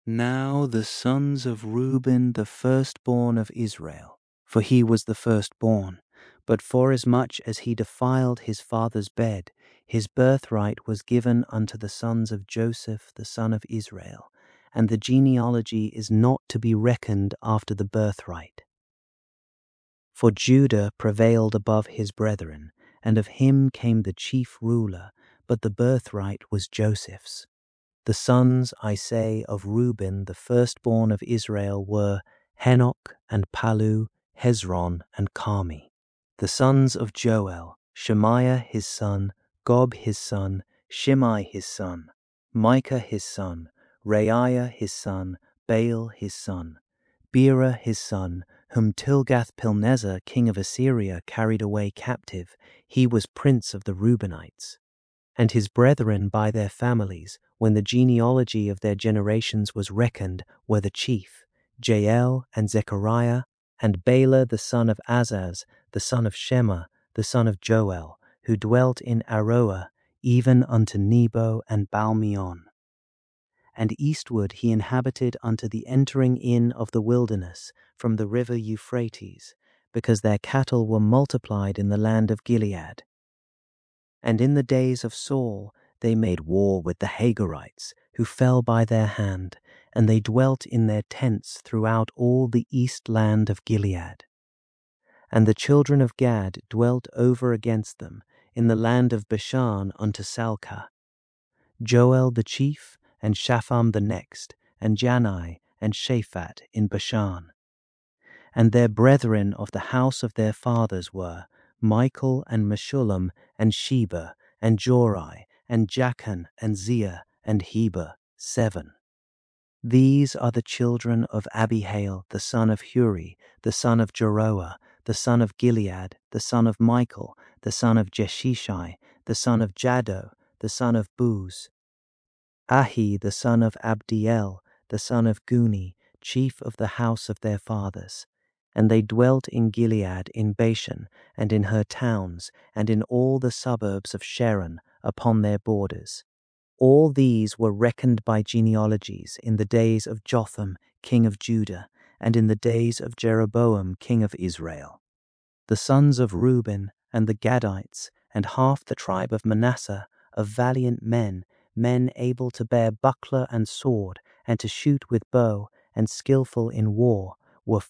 Now the sons of Reuben the firstborn of Israel, for he was the firstborn, but forasmuch as he defiled his father's bed, his birthright was given unto the sons of Joseph the son of Israel, and the genealogy is not to be reckoned after the birthright. For Judah prevailed above his brethren, and of him came the chief ruler, but the birthright was Joseph's. The sons, I say, of Reuben, the firstborn of Israel, were Henoch and Palu, Hezron and Carmi. The sons of Joel, Shemaiah his son, Gob his son, Shimei his son, Micah his son, Reiah his son, Baal his son, Bera his son, whom Tilgath-Pilneser king of Assyria carried away captive. He was prince of the Reubenites. And his brethren by their families, when the genealogy of their generations was reckoned, were the chief, Jael and Zechariah, and Bela the son of Azaz, the son of Shema, the son of Joel, who dwelt in Aroah, even unto Nebo and Baalmeon. And eastward he inhabited unto the entering in of the wilderness from the river Euphrates, because their cattle were multiplied in the land of Gilead. And in the days of Saul they made war with the Hagarites, who fell by their hand, and they dwelt in their tents throughout all the east land of Gilead. And the children of Gad dwelt over against them in the land of Bashan unto Salcah. Joel the chief, and Shapham the next, and Janai and Shaphat in Bashan. And their brethren of the house of their fathers were Michael and Meshullam and Sheba and Jorai and Jachan and Zia and Heber, 7. These are the children of Abihail the son of Huri, the son of Jeroah, the son of Gilead, the son of Michael, the son of Jeshishai, the son of Jaddo, the son of Buz. Ahi the son of Abdiel, the son of Guni, chief of the house of their fathers. And they dwelt in Gilead, in Bashan, and in her towns, and in all the suburbs of Sharon, upon their borders. All these were reckoned by genealogies in the days of Jotham, king of Judah, and in the days of Jeroboam, king of Israel. The sons of Reuben, and the Gadites, and half the tribe of Manasseh, of valiant men, men able to bear buckler and sword, and to shoot with bow, and skillful in war, were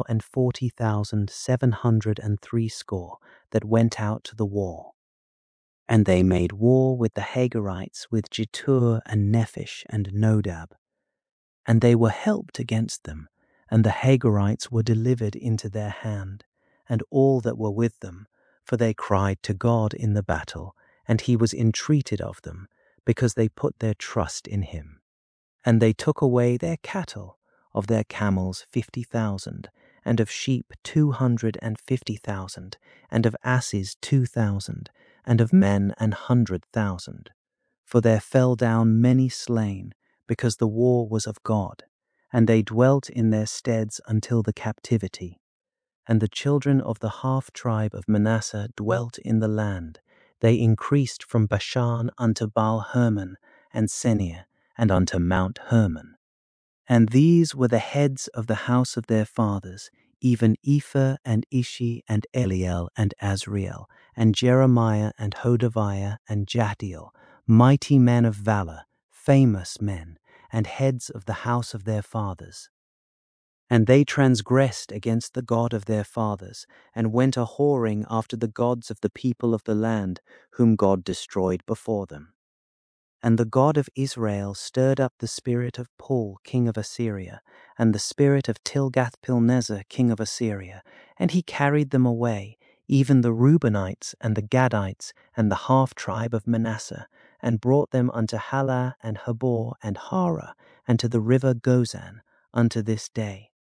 44,760 that went out to the war. And they made war with the Hagarites with Jetur and Nephish and Nodab. And they were helped against them, and the Hagarites were delivered into their hand, and all that were with them, for they cried to God in the battle, and he was entreated of them, because they put their trust in him. And they took away their cattle, of their camels 50,000, and of sheep 250,000, and of asses 2,000, and of men 100,000. For there fell down many slain, because the war was of God, and they dwelt in their steads until the captivity. And the children of the half tribe of Manasseh dwelt in the land. They increased from Bashan unto Baal Hermon and Senir, and unto Mount Hermon. And these were the heads of the house of their fathers, even Epher and Ishi and Eliel and Azriel, and Jeremiah and Hodaviah and Jahdiel, mighty men of valor, famous men, and heads of the house of their fathers. And they transgressed against the God of their fathers, and went a-whoring after the gods of the people of the land, whom God destroyed before them. And the God of Israel stirred up the spirit of Pul, king of Assyria, and the spirit of Tilgath-Pilneser, king of Assyria, and he carried them away, even the Reubenites and the Gadites and the half-tribe of Manasseh, and brought them unto Halah and Habor and Hara, and to the river Gozan, unto this day.